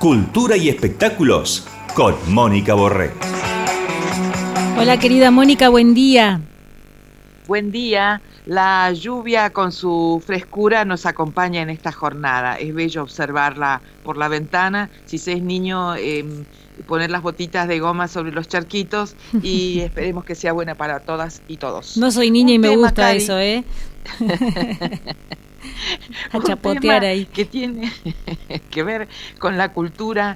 Cultura y espectáculos con Mónica Borré. Hola querida Mónica, buen día. Buen día. La lluvia con su frescura nos acompaña en esta jornada. Es bello observarla por la ventana. Si se es niño, poner las botitas de goma sobre los charquitos y esperemos que sea buena para todas y todos. No soy niña y me gusta, Cari, eso, a chapotear ahí. Que tiene que ver con la cultura,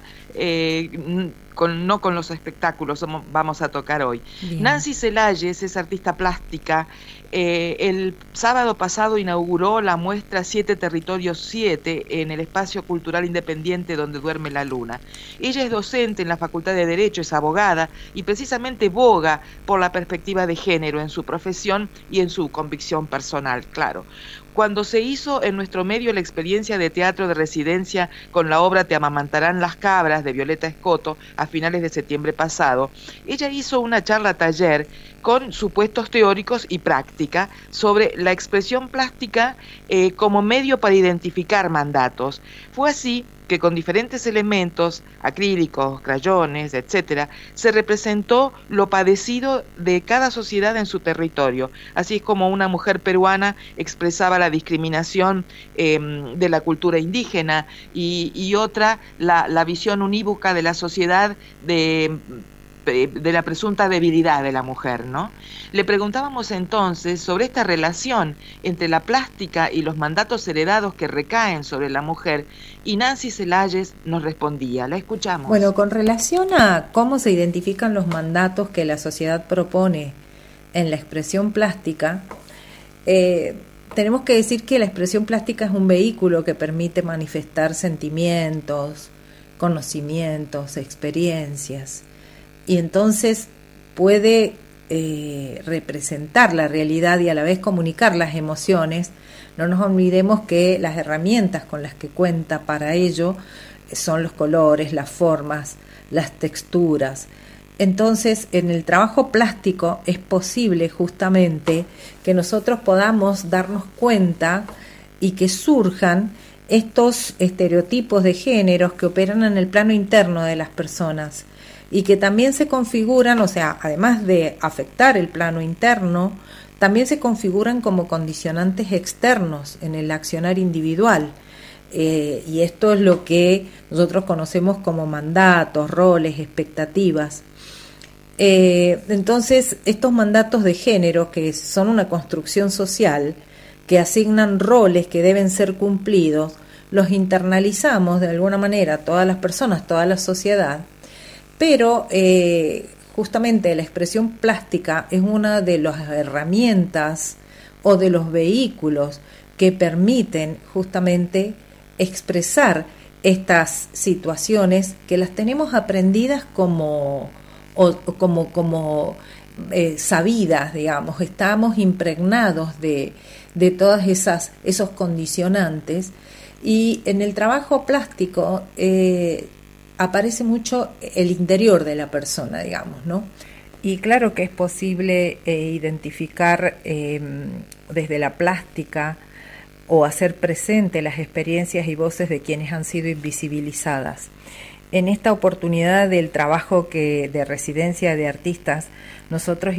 no con los espectáculos, vamos a tocar hoy. Bien. Nancy Celayes es artista plástica. El sábado pasado inauguró la muestra 7 Territorios 7 en el Espacio Cultural Independiente Donde Duerme la Luna. Ella es docente en la Facultad de Derecho, es abogada y precisamente boga por la perspectiva de género en su profesión y en su convicción personal, claro. Cuando se hizo en nuestro medio la experiencia de teatro de residencia con la obra Te amamantarán las cabras de Violeta Escoto a finales de septiembre pasado, ella hizo una charla taller con supuestos teóricos y práctica sobre la expresión plástica como medio para identificar mandatos. Fue así que con diferentes elementos, acrílicos, crayones, etcétera, se representó lo padecido de cada sociedad en su territorio, así como una mujer peruana expresaba la discriminación de la cultura indígena y otra la visión unívoca de la sociedad de la presunta debilidad de la mujer, ¿no? Le preguntábamos entonces sobre esta relación entre la plástica y los mandatos heredados que recaen sobre la mujer, y Nancy Celayes nos respondía. La escuchamos. Bueno, con relación a cómo se identifican los mandatos que la sociedad propone en la expresión plástica, tenemos que decir que la expresión plástica es un vehículo que permite manifestar sentimientos, conocimientos, experiencias, y entonces puede representar la realidad y a la vez comunicar las emociones. No nos olvidemos que las herramientas con las que cuenta para ello son los colores, las formas, las texturas. Entonces, en el trabajo plástico es posible justamente que nosotros podamos darnos cuenta y que surjan estos estereotipos de géneros que operan en el plano interno de las personas y que también se configuran, o sea, además de afectar el plano interno, también se configuran como condicionantes externos en el accionar individual. Y esto es lo que nosotros conocemos como mandatos, roles, expectativas. Entonces, estos mandatos de género, que son una construcción social, que asignan roles que deben ser cumplidos, los internalizamos de alguna manera todas las personas, toda la sociedad, pero justamente la expresión plástica es una de las herramientas o de los vehículos que permiten justamente expresar estas situaciones que las tenemos aprendidas como sabidas, digamos, estamos impregnados de todas esos condicionantes, y en el trabajo plástico aparece mucho el interior de la persona, digamos, ¿no? Y claro que es posible identificar desde la plástica o hacer presente las experiencias y voces de quienes han sido invisibilizadas. En esta oportunidad del trabajo de residencia de artistas, nosotros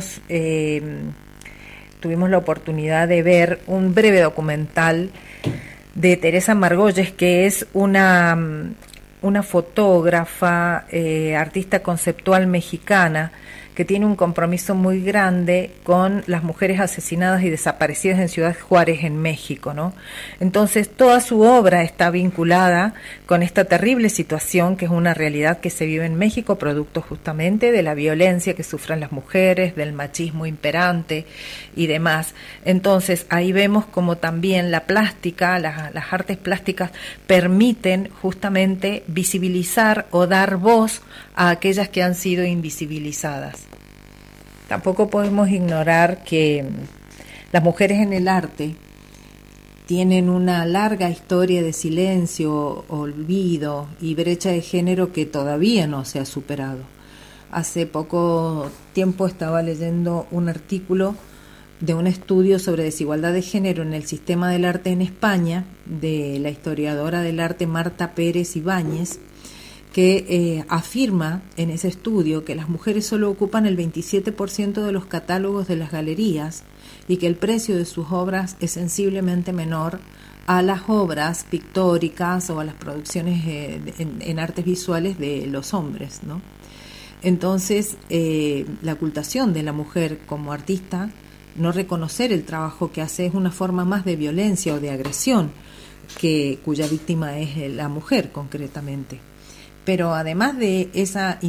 tuvimos la oportunidad de ver un breve documental de Teresa Margolles, que es una fotógrafa, artista conceptual mexicana, que tiene un compromiso muy grande con las mujeres asesinadas y desaparecidas en Ciudad Juárez, en México, ¿no? Entonces, toda su obra está vinculada con esta terrible situación, que es una realidad que se vive en México, producto justamente de la violencia que sufren las mujeres, del machismo imperante y demás. Entonces, ahí vemos como también la plástica, las artes plásticas permiten justamente visibilizar o dar voz a aquellas que han sido invisibilizadas. Tampoco podemos ignorar que las mujeres en el arte tienen una larga historia de silencio, olvido y brecha de género que todavía no se ha superado. Hace poco tiempo estaba leyendo un artículo de un estudio sobre desigualdad de género en el sistema del arte en España, de la historiadora del arte Marta Pérez Ibáñez, que afirma en ese estudio que las mujeres solo ocupan el 27% de los catálogos de las galerías y que el precio de sus obras es sensiblemente menor a las obras pictóricas o a las producciones en artes visuales de los hombres, ¿no? Entonces, la ocultación de la mujer como artista, no reconocer el trabajo que hace, es una forma más de violencia o de agresión cuya víctima es la mujer concretamente. Pero además de esa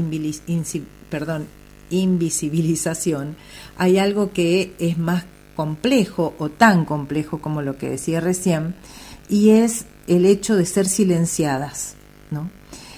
invisibilización, hay algo que es más complejo o tan complejo como lo que decía recién, y es el hecho de ser silenciadas, ¿no?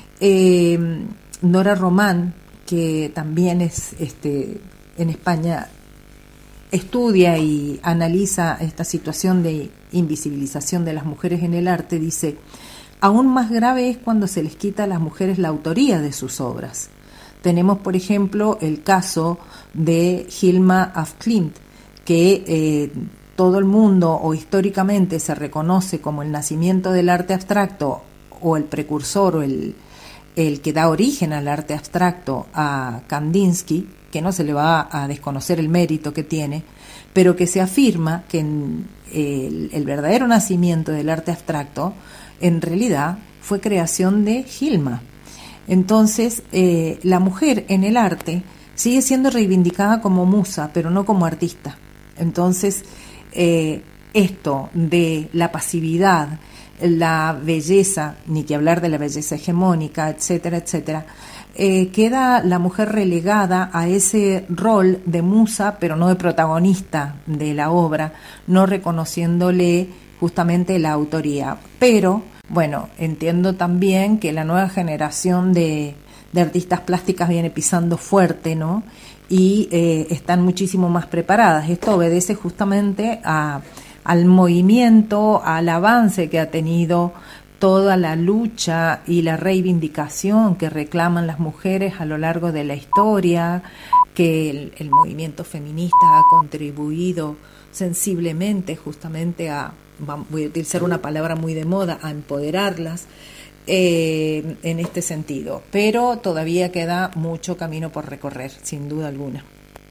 Nora Román, que también es en España estudia y analiza esta situación de invisibilización de las mujeres en el arte, dice: aún más grave es cuando se les quita a las mujeres la autoría de sus obras. Tenemos, por ejemplo, el caso de Hilma af Klint, que todo el mundo o históricamente se reconoce como el nacimiento del arte abstracto o el precursor o el que da origen al arte abstracto a Kandinsky, que no se le va a desconocer el mérito que tiene, pero que se afirma que el verdadero nacimiento del arte abstracto en realidad fue creación de Hilma. Entonces, la mujer en el arte sigue siendo reivindicada como musa, pero no como artista. Entonces, esto de la pasividad, la belleza, ni que hablar de la belleza hegemónica, etcétera, etcétera, queda la mujer relegada a ese rol de musa, pero no de protagonista de la obra, no reconociéndole justamente la autoría. Pero, bueno, entiendo también que la nueva generación de artistas plásticas viene pisando fuerte, ¿no? Y están muchísimo más preparadas. Esto obedece justamente al movimiento, al avance que ha tenido toda la lucha y la reivindicación que reclaman las mujeres a lo largo de la historia, que el movimiento feminista ha contribuido sensiblemente justamente voy a utilizar una palabra muy de moda, a empoderarlas en este sentido. Pero todavía queda mucho camino por recorrer, sin duda alguna.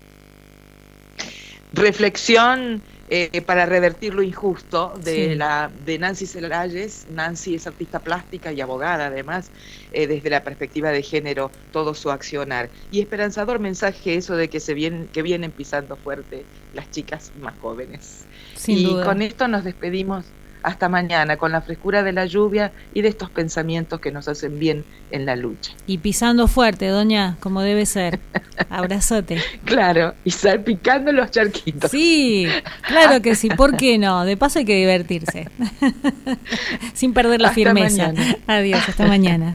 Reflexión para revertir lo injusto de Nancy Celalles. Nancy es artista plástica y abogada, además, desde la perspectiva de género, todo su accionar. Y esperanzador mensaje eso de que vienen pisando fuerte las chicas más jóvenes. Sin duda. Con esto nos despedimos hasta mañana, con la frescura de la lluvia y de estos pensamientos que nos hacen bien en la lucha. Y pisando fuerte, doña, como debe ser. Abrazote. Claro, y salpicando los charquitos. Sí, claro que sí, ¿por qué no? De paso hay que divertirse. Sin perder la firmeza. Mañana. Adiós, hasta mañana.